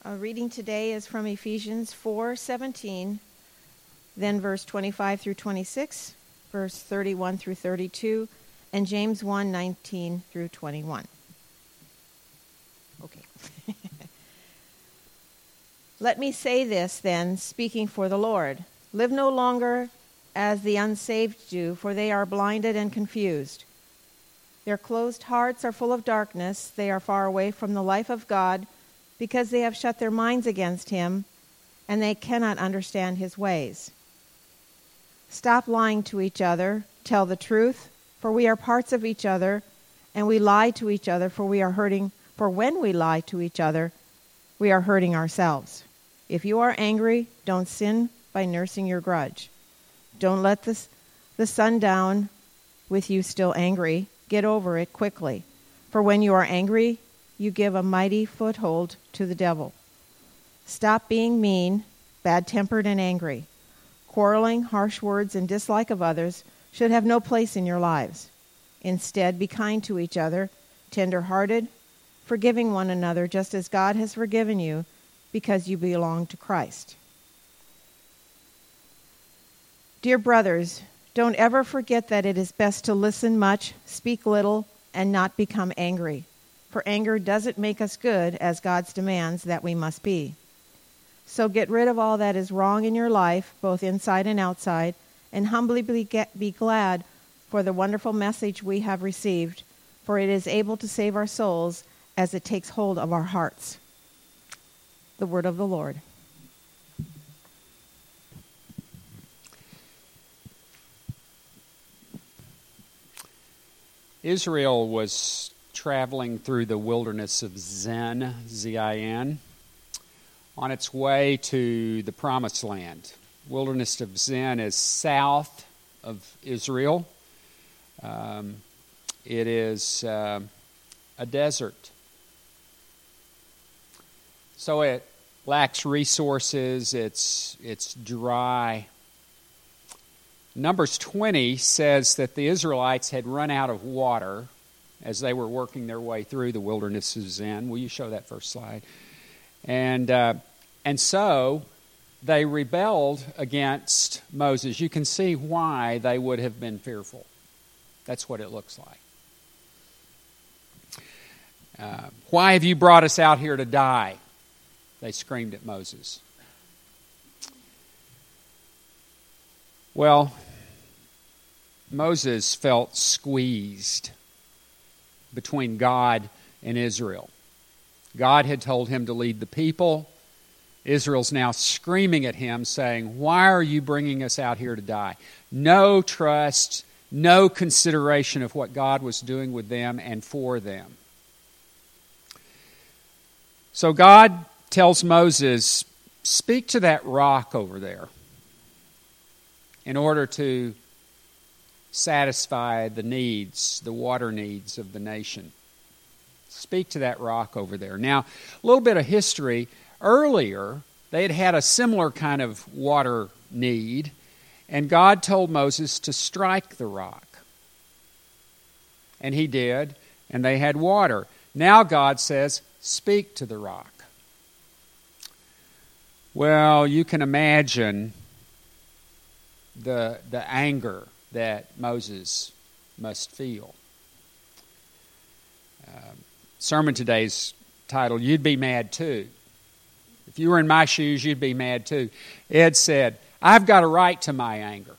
Our reading today is from Ephesians 4:17, then verse 25 through 26, verse 31 through 32, and James 1:19 through 21. Okay. Let me say this then, speaking for the Lord. Live no longer as the unsaved do, for they are blinded and confused. Their closed hearts are full of darkness. They are far away from the life of God, because they have shut their minds against him, and they cannot understand his ways. Stop lying to each other. Tell the truth, for we are parts of each other, and we lie to each other, for when we lie to each other, we are hurting ourselves. If you are angry, don't sin by nursing your grudge. Don't let the sun down with you still angry. Get over it quickly. For when you are angry, you give a mighty foothold to the devil. Stop being mean, bad-tempered, and angry. Quarreling, harsh words, and dislike of others should have no place in your lives. Instead, be kind to each other, tender-hearted, forgiving one another just as God has forgiven you, because you belong to Christ. Dear brothers, don't ever forget that it is best to listen much, speak little, and not become angry. For anger doesn't make us good, as God's demands that we must be. So get rid of all that is wrong in your life, both inside and outside, and humbly be glad for the wonderful message we have received, for it is able to save our souls as it takes hold of our hearts. The word of the Lord. Israel was traveling through the wilderness of Zin, Z-I-N, on its way to the Promised Land. Wilderness of Zin is south of Israel. It is a desert. So it lacks resources. It's dry. Numbers 20 says that the Israelites had run out of water as they were working their way through the wilderness of Zin. Will you show that first slide? And so they rebelled against Moses. You can see why they would have been fearful. That's what it looks like. Why have you brought us out here to die? They screamed at Moses. Well, Moses felt squeezed between God and Israel. God had told him to lead the people. Israel's now screaming at him, saying, "Why are you bringing us out here to die?" No trust, no consideration of what God was doing with them and for them. So God tells Moses, "Speak to that rock over there in order to satisfy the needs, the water needs of the nation. Speak to that rock over there." Now, a little bit of history. Earlier, they had had a similar kind of water need, and God told Moses to strike the rock. And he did, and they had water. Now God says, "Speak to the rock." Well, you can imagine the anger that Moses must feel. Sermon today's titled, "You'd Be Mad Too." If you were in my shoes, you'd be mad too. Ed said, "I've got a right to my anger,"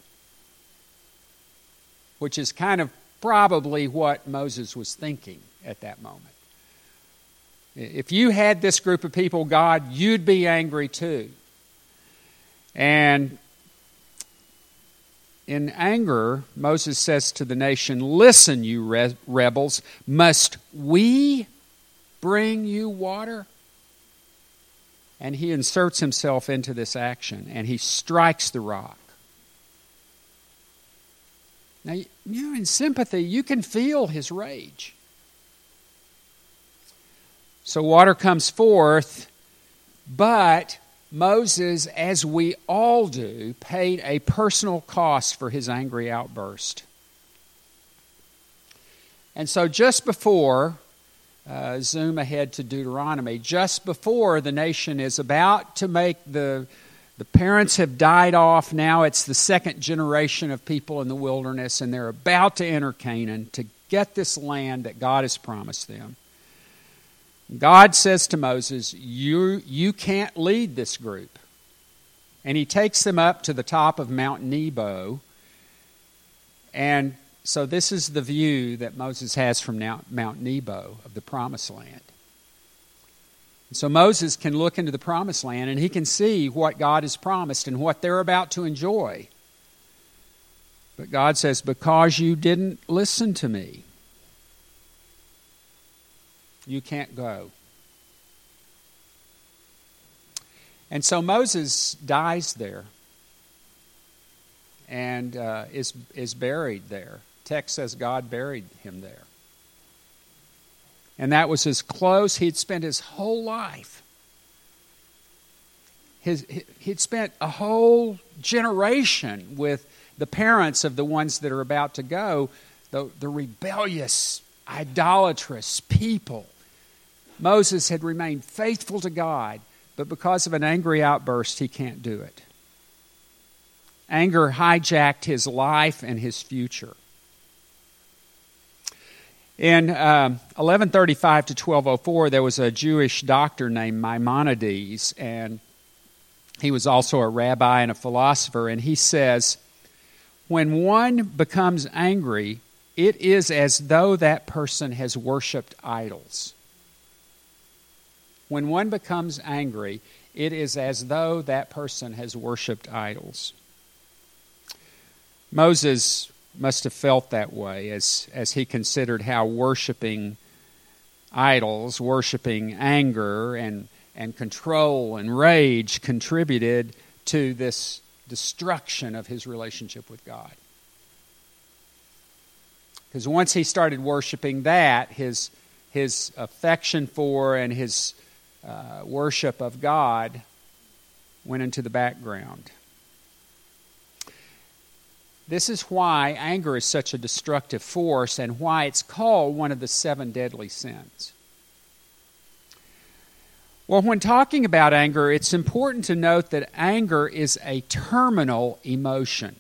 which is kind of probably what Moses was thinking at that moment. If you had this group of people, God, you'd be angry too. And in anger, Moses says to the nation, "Listen, you rebels, must we bring you water?" And he inserts himself into this action, and he strikes the rock. Now, in sympathy, you can feel his rage. So water comes forth, but Moses, as we all do, paid a personal cost for his angry outburst. And so just before zoom ahead to Deuteronomy, just before the nation is about to make the parents have died off. Now it's the second generation of people in the wilderness, and they're about to enter Canaan to get this land that God has promised them. God says to Moses, you can't lead this group. And he takes them up to the top of Mount Nebo. And so this is the view that Moses has from Mount Nebo of the Promised Land. So Moses can look into the Promised Land and he can see what God has promised and what they're about to enjoy. But God says, because you didn't listen to me, you can't go. And so Moses dies there and is buried there. Text says God buried him there. And that was as close. He'd spent his whole life. He'd spent a whole generation with the parents of the ones that are about to go, the rebellious, idolatrous people. Moses had remained faithful to God, but because of an angry outburst, he can't do it. Anger hijacked his life and his future. In 1135 to 1204, there was a Jewish doctor named Maimonides, and he was also a rabbi and a philosopher, and he says, when one becomes angry, it is as though that person has worshipped idols. When one becomes angry, it is as though that person has worshipped idols. Moses must have felt that way as he considered how worshiping idols, worshiping anger and control and rage contributed to this destruction of his relationship with God. Because once he started worshiping that, his affection for and his worship of God went into the background. This is why anger is such a destructive force and why it's called one of the 7 deadly sins. Well, when talking about anger, it's important to note that anger is a terminal emotion.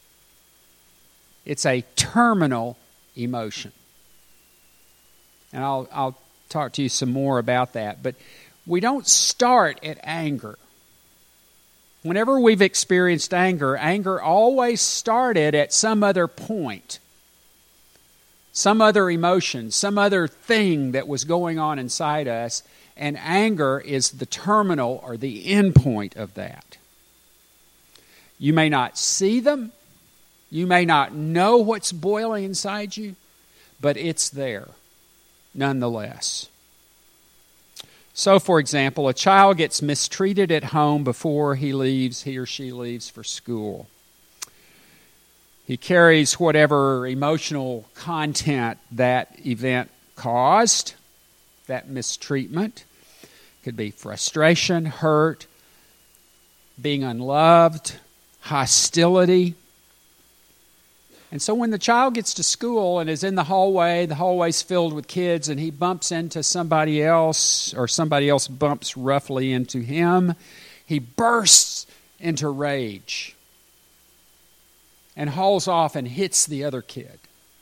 It's a terminal emotion. And I'll talk to you some more about that. But we don't start at anger. Whenever we've experienced anger, anger always started at some other point, some other emotion, some other thing that was going on inside us, and anger is the terminal or the end point of that. You may not see them, you may not know what's boiling inside you, but it's there nonetheless. So, for example, a child gets mistreated at home before he or she leaves for school. He carries whatever emotional content that event caused, that mistreatment. It could be frustration, hurt, being unloved, hostility. And so when the child gets to school and is in the hallway's filled with kids, and he bumps into somebody else, or somebody else bumps roughly into him, he bursts into rage and hauls off and hits the other kid.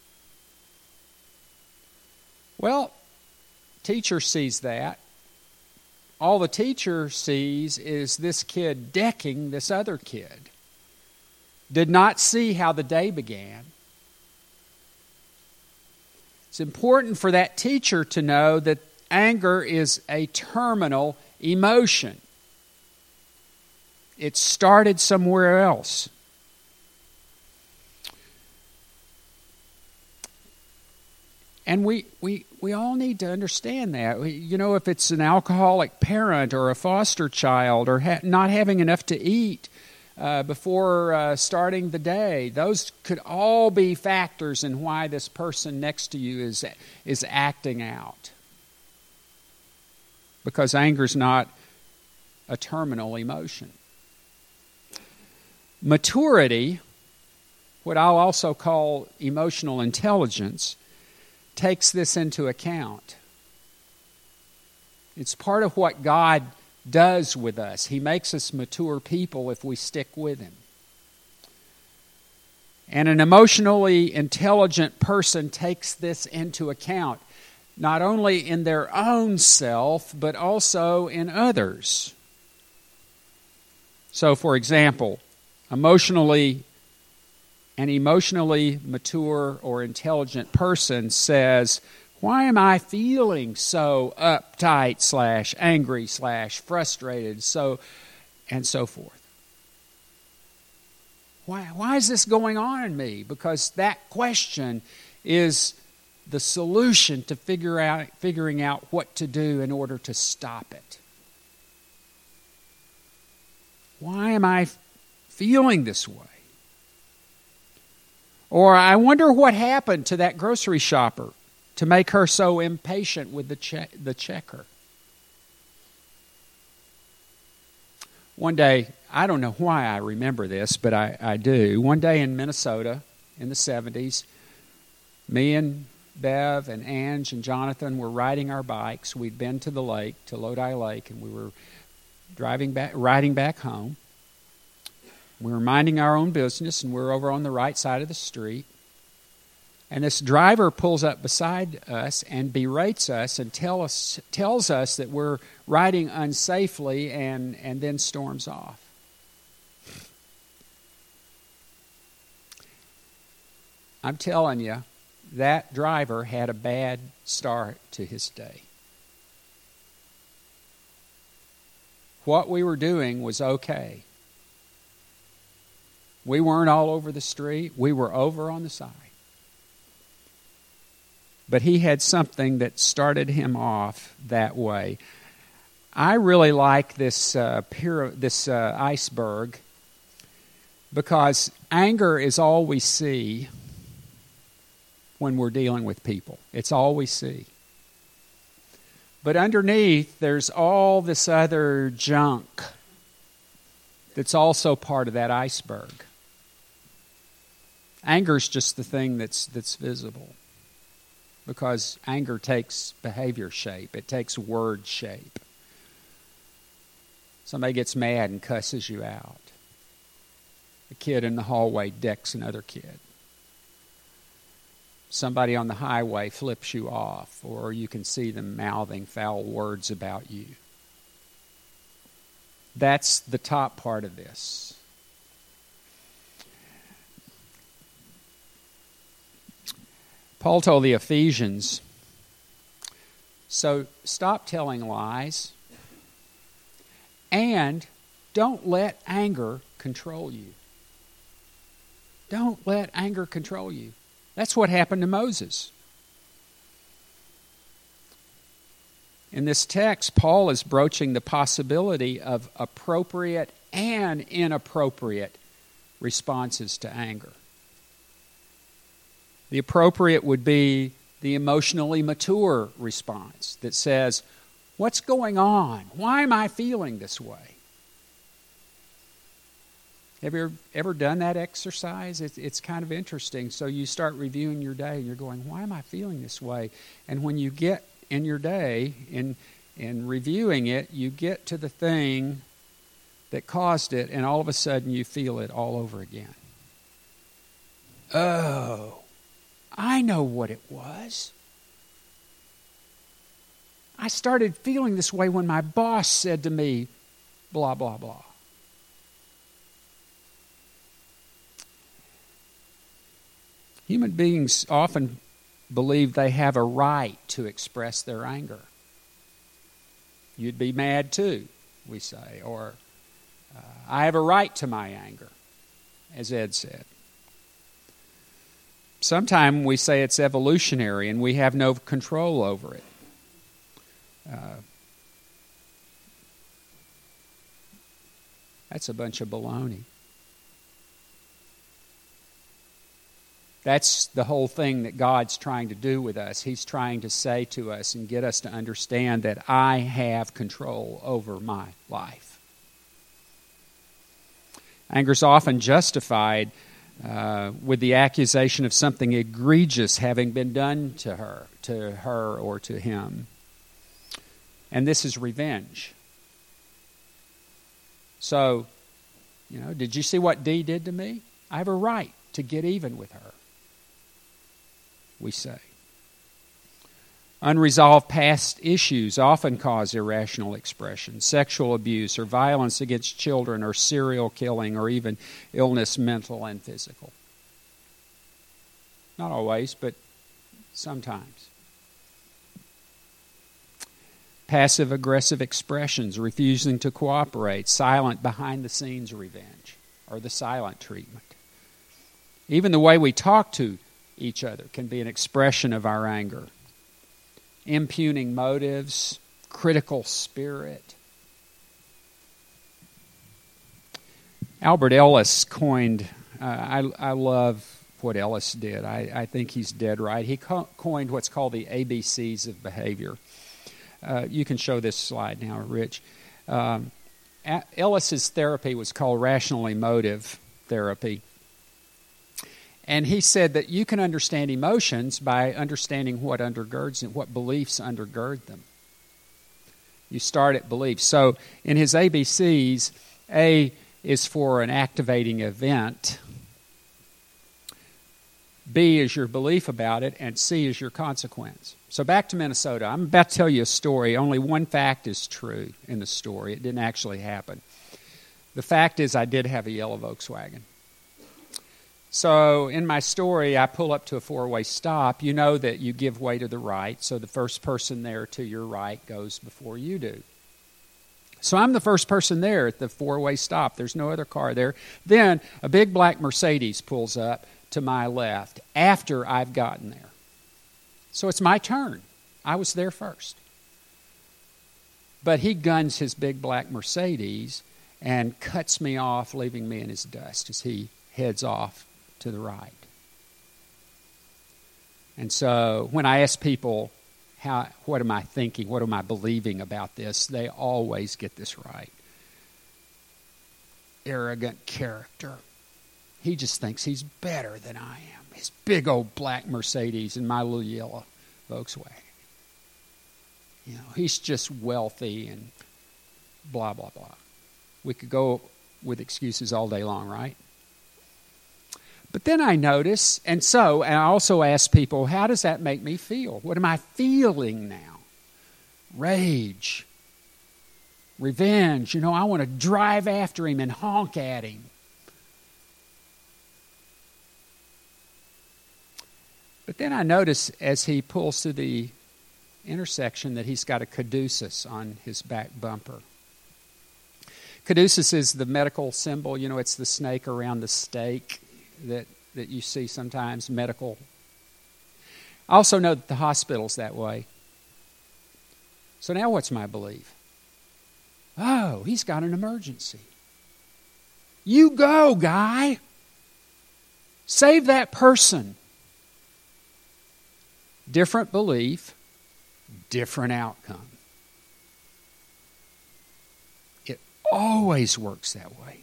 Well, teacher sees that. All the teacher sees is this kid decking this other kid. Did not see how the day began. It's important for that teacher to know that anger is a terminal emotion. It started somewhere else. And we all need to understand that. You know, if it's an alcoholic parent or a foster child or not having enough to eat before starting the day, those could all be factors in why this person next to you is acting out. Because anger is not a terminal emotion. Maturity, what I'll also call emotional intelligence, takes this into account. It's part of what God does with us. He makes us mature people if we stick with Him. And an emotionally intelligent person takes this into account, not only in their own self, but also in others. So, for example, an emotionally mature or intelligent person says, "Why am I feeling so uptight / angry / frustrated, and so forth? Why is this going on in me?" Because that question is the solution to figuring out what to do in order to stop it. Why am I feeling this way? Or I wonder what happened to that grocery shopper to make her so impatient with the checker. One day, I don't know why I remember this, but I do. One day in Minnesota in the 70s, me and Bev and Ange and Jonathan were riding our bikes. We'd been to the lake, to Lodi Lake, and we were riding back home. We were minding our own business, and we were over on the right side of the street. And this driver pulls up beside us and berates us and tells us that we're riding unsafely and then storms off. I'm telling you, that driver had a bad start to his day. What we were doing was okay. We weren't all over the street. We were over on the side. But he had something that started him off that way. I really like this iceberg because anger is all we see when we're dealing with people. It's all we see. But underneath, there's all this other junk that's also part of that iceberg. Anger's just the thing that's visible. Because anger takes behavior shape. It takes word shape. Somebody gets mad and cusses you out. A kid in the hallway decks another kid. Somebody on the highway flips you off, or you can see them mouthing foul words about you. That's the top part of this. Paul told the Ephesians, so stop telling lies and don't let anger control you. Don't let anger control you. That's what happened to Moses. In this text, Paul is broaching the possibility of appropriate and inappropriate responses to anger. The appropriate would be the emotionally mature response that says, what's going on? Why am I feeling this way? Have you ever done that exercise? It's kind of interesting. So you start reviewing your day and you're going, why am I feeling this way? And when you get in your day, in reviewing it, you get to the thing that caused it, and all of a sudden you feel it all over again. Oh, I know what it was. I started feeling this way when my boss said to me, blah, blah, blah. Human beings often believe they have a right to express their anger. You'd be mad too, we say. Or, I have a right to my anger, as Ed said. Sometimes we say it's evolutionary and we have no control over it. That's a bunch of baloney. That's the whole thing that God's trying to do with us. He's trying to say to us and get us to understand that I have control over my life. Anger's often justified with the accusation of something egregious having been done to her or to him. And this is revenge. So, did you see what D did to me? I have a right to get even with her, we say. Unresolved past issues often cause irrational expression. Sexual abuse or violence against children or serial killing or even illness, mental and physical. Not always, but sometimes. Passive-aggressive expressions, refusing to cooperate, silent behind-the-scenes revenge, or the silent treatment. Even the way we talk to each other can be an expression of our anger. Impugning motives, critical spirit. Albert Ellis coined, I love what Ellis did. I think he's dead right. He coined what's called the ABCs of behavior. You can show this slide now, Rich. Ellis's therapy was called rational emotive therapy. And he said that you can understand emotions by understanding what undergirds them, what beliefs undergird them. You start at beliefs. So in his ABCs, A is for an activating event, B is your belief about it, and C is your consequence. So back to Minnesota. I'm about to tell you a story. Only one fact is true in the story. It didn't actually happen. The fact is I did have a yellow Volkswagen. So in my story, I pull up to a four-way stop. You know that you give way to the right, so the first person there to your right goes before you do. So I'm the first person there at the four-way stop. There's no other car there. Then a big black Mercedes pulls up to my left after I've gotten there. So it's my turn. I was there first. But he guns his big black Mercedes and cuts me off, leaving me in his dust as he heads off to the right. And so when I ask people, what am I thinking, what am I believing about this, they always get this right. Arrogant character. He just thinks he's better than I am. His big old black Mercedes and my little yellow Volkswagen. He's just wealthy and blah, blah, blah. We could go with excuses all day long, right? But then I notice, and I also ask people, how does that make me feel? What am I feeling now? Rage. Revenge. I want to drive after him and honk at him. But then I notice as he pulls to the intersection that he's got a caduceus on his back bumper. Caduceus is the medical symbol. It's the snake around the stake that you see sometimes, medical. I also know that the hospital's that way. So now what's my belief? Oh, he's got an emergency. You go, guy. Save that person. Different belief, different outcome. It always works that way.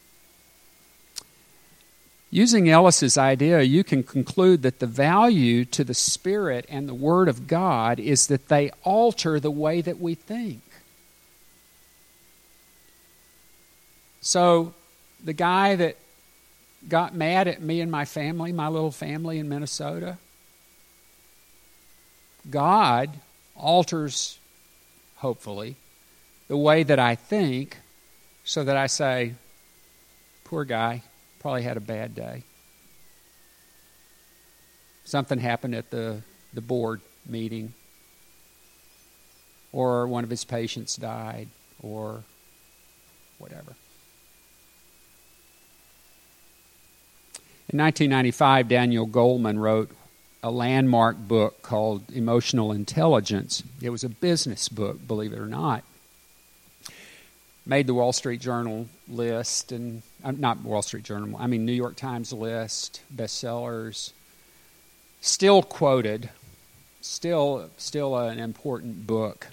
Using Ellis's idea, you can conclude that the value to the Spirit and the Word of God is that they alter the way that we think. So the guy that got mad at me and my family, my little family in Minnesota, God alters, hopefully, the way that I think so that I say, poor guy, probably had a bad day. Something happened at the board meeting, or one of his patients died, or whatever. In 1995, Daniel Goleman wrote a landmark book called Emotional Intelligence. It was a business book, believe it or not. Made the Wall Street Journal list, and not Wall Street Journal, I mean New York Times list, bestsellers. Still quoted, still an important book.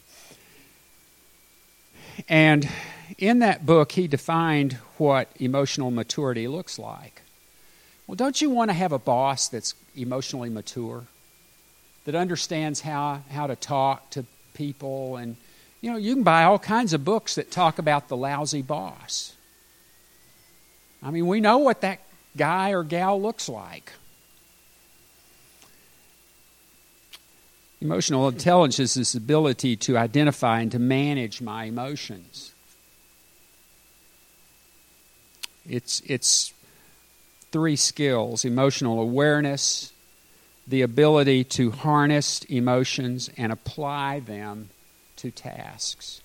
And in that book, he defined what emotional maturity looks like. Well, don't you want to have a boss that's emotionally mature, that understands how to talk to people and You know, you can buy all kinds of books that talk about the lousy boss. I mean, we know what that guy or gal looks like. Emotional intelligence is this ability to identify and to manage my emotions. It's three skills: emotional awareness, the ability to harness emotions and apply them to tasks.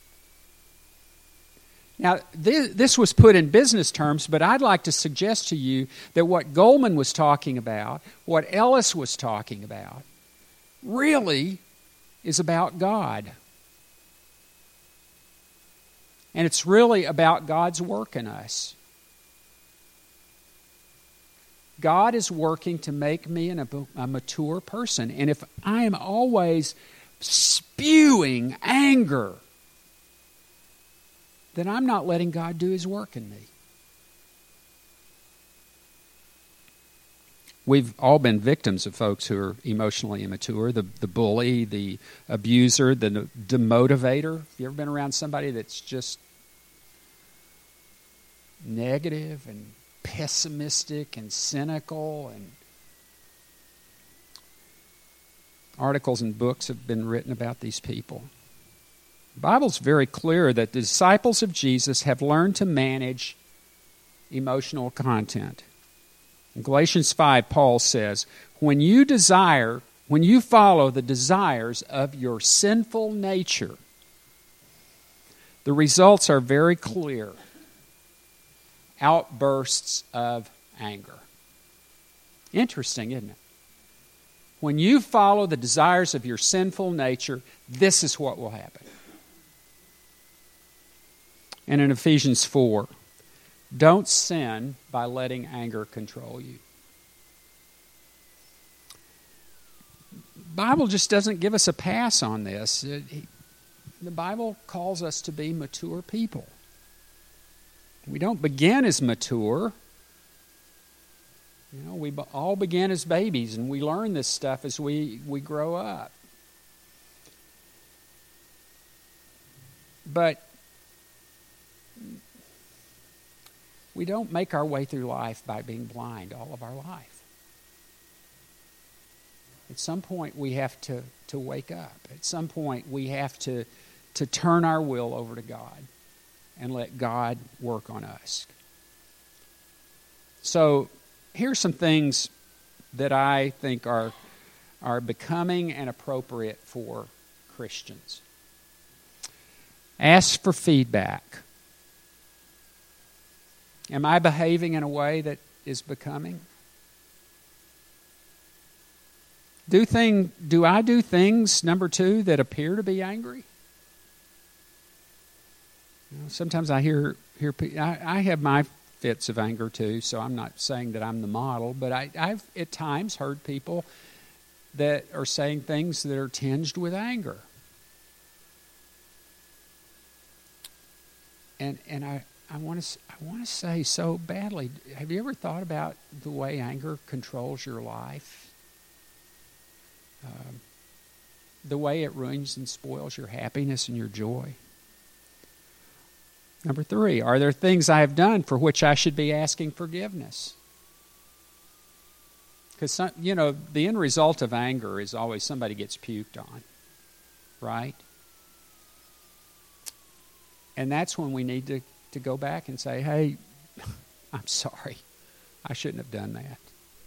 Now, this was put in business terms, but I'd like to suggest to you that what Goleman was talking about, what Ellis was talking about, really is about God. And it's really about God's work in us. God is working to make me a mature person. And if I am always spewing anger, then I'm not letting God do His work in me. We've all been victims of folks who are emotionally immature, the bully, the abuser, the demotivator. Have you ever been around somebody that's just negative and pessimistic and cynical? And articles and books have been written about these people. The Bible's very clear that the disciples of Jesus have learned to manage emotional content. In Galatians 5, Paul says, when you follow the desires of your sinful nature, the results are very clear. Outbursts of anger. Interesting, isn't it? When you follow the desires of your sinful nature, this is what will happen. And in Ephesians 4, don't sin by letting anger control you. The Bible just doesn't give us a pass on this. The Bible calls us to be mature people. We don't begin as mature. You know, we all begin as babies, and we learn this stuff as we grow up. But we don't make our way through life by being blind all of our life. At some point, we have to wake up. At some point, we have to turn our will over to God and let God work on us. So here's some things that I think are becoming and appropriate for Christians. Ask for feedback. Am I behaving in a way that is becoming? Do I do things, number two, that appear to be angry? You know, sometimes I hear I have my fits of anger too, so I'm not saying that I'm the model, but I've at times heard people that are saying things that are tinged with anger. And I want to say so badly, have you ever thought about the way anger controls your life? The way it ruins and spoils your happiness and your joy? Number three, are there things I have done for which I should be asking forgiveness? Because, the end result of anger is always somebody gets puked on, right? And that's when we need to go back and say, hey, I'm sorry. I shouldn't have done that.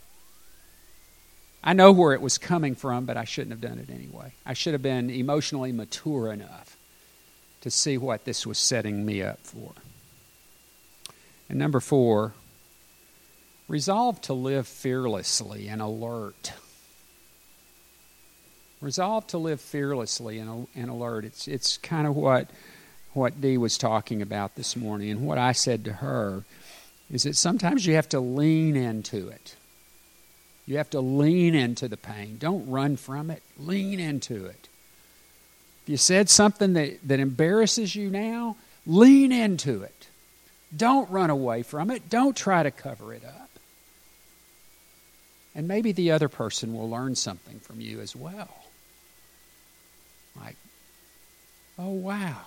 I know where it was coming from, but I shouldn't have done it anyway. I should have been emotionally mature enough to see what this was setting me up for. And number four, resolve to live fearlessly and alert. Resolve to live fearlessly and alert. It's kind of what Dee was talking about this morning, and what I said to her is that sometimes you have to lean into it. You have to lean into the pain. Don't run from it. Lean into it. If you said something that embarrasses you now, lean into it. Don't run away from it. Don't try to cover it up. And maybe the other person will learn something from you as well. Like, Oh, wow.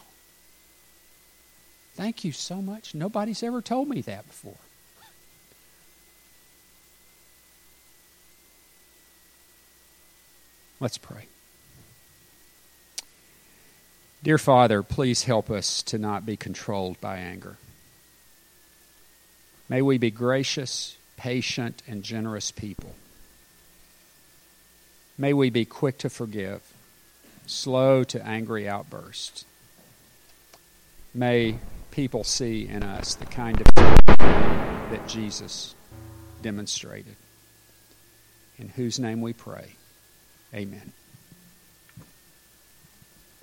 Thank you so much. Nobody's ever told me that before. Let's pray. Dear Father, please help us to not be controlled by anger. May we be gracious, patient, and generous people. May we be quick to forgive, slow to angry outbursts. May people see in us the kind of faith that Jesus demonstrated. In whose name we pray. Amen.